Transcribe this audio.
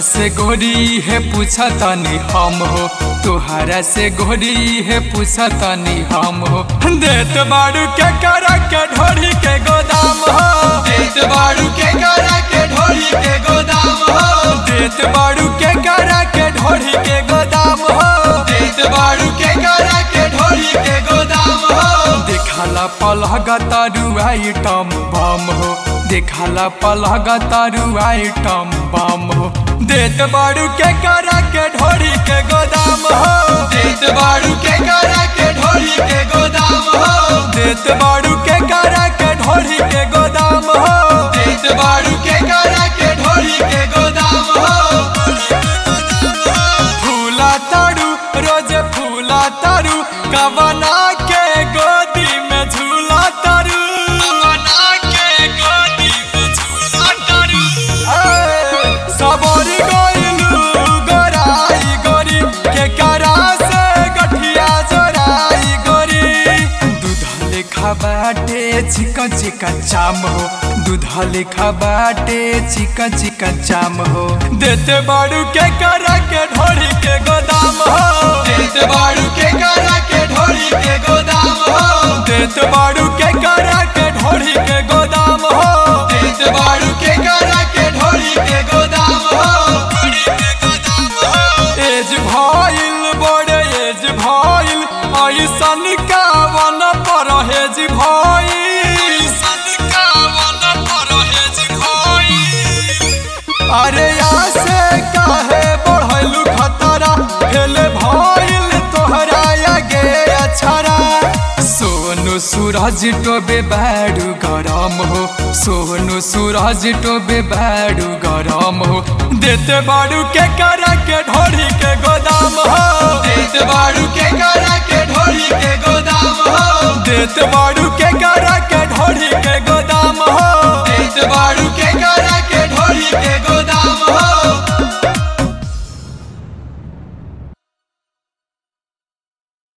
से गोरी है पूछा तनी हम हो, तुहरा से गोरी है पूछा तनी हम हो। देत बाड़ू के करा के ढोरी के गोदाम हो, देत बाड़ू के करा के ढोरी के गोदाम हो, देत बाड़ू के करा के ढोरी के गोदाम हो, देत बाड़ू के करा के ढोरी के गोदाम हो। देखला पलगा तारू आइटम बम हो, देखला पलगा तारू आइटम बम हो। देत बाड़ू के करा के ढोरी के गोदाम हो, देत बाड़ू के करा के ढोरी के गोदाम हो, देत बाड़ू के करा के ढोरी के गोदाम हो, देत बाड़ू के करा के ढोरी के गोदाम हो। फूला तारू रोज फूला तारू कवना के गोदी में झूला तारू, बना के गोदी में झूला तारू। सबोरी गोइलू गोराई गोरी के करा से गठिया जोराई गोरी। दूधा लिखा बाटे चिकन चिकन चाम हो, दूधा लिखा बाटे चिकन चिकन चाम हो। देते बाड़ू के करा के ढोरी के गोदाम हो, देत बाड़ू के करा के ढोरी के गोदाम हो, देत बाड़ू के करा के ढोरी के गोदाम हो, देत बाड़ू के करा के ढोरी के गोदाम हो। एज भइल बड़े एज भइल ऐसन कावन परहेज भइल, अरे आसे काहे बढ़लू खतरा फेल भइल तोहरा आगे अछरा। सोनू सूरज टोबे बाड़ू गरम हो, सोनू सूरज टोबे बाड़ू गरम हो। देते बाड़ू के करा के ढोरी के गोदाम